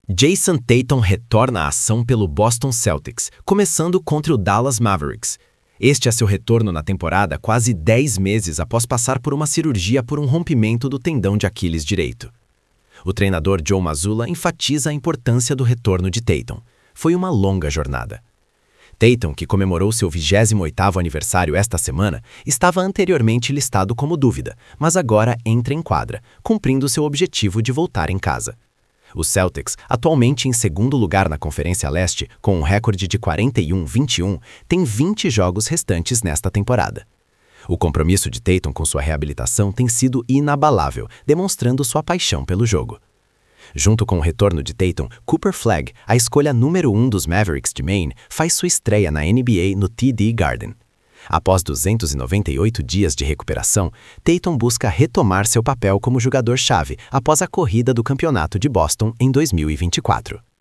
Jason Tatum retorna à ação pelo Boston Celtics, começando contra o Dallas Mavericks. Este é seu retorno na temporada quase 10 meses após passar por uma cirurgia por um rompimento do tendão de Aquiles direito. O treinador Joe Mazzulla enfatiza a importância do retorno de Tatum. Foi uma longa jornada. Tatum, que comemorou seu 28º aniversário esta semana, estava anteriormente listado como dúvida, mas agora entra em quadra, cumprindo seu objetivo de voltar em casa. Os Celtics, atualmente em segundo lugar na Conferência Leste, com um recorde de 41-21, têm 20 jogos restantes nesta temporada. O compromisso de Tatum com sua reabilitação tem sido inabalável, demonstrando sua paixão pelo jogo. Junto com o retorno de Tatum, Cooper Flagg, a escolha número 1 dos Mavericks de Maine, faz sua estreia na NBA no TD Garden. Após 298 dias de recuperação, Tatum busca retomar seu papel como jogador-chave após a corrida do campeonato de Boston em 2024.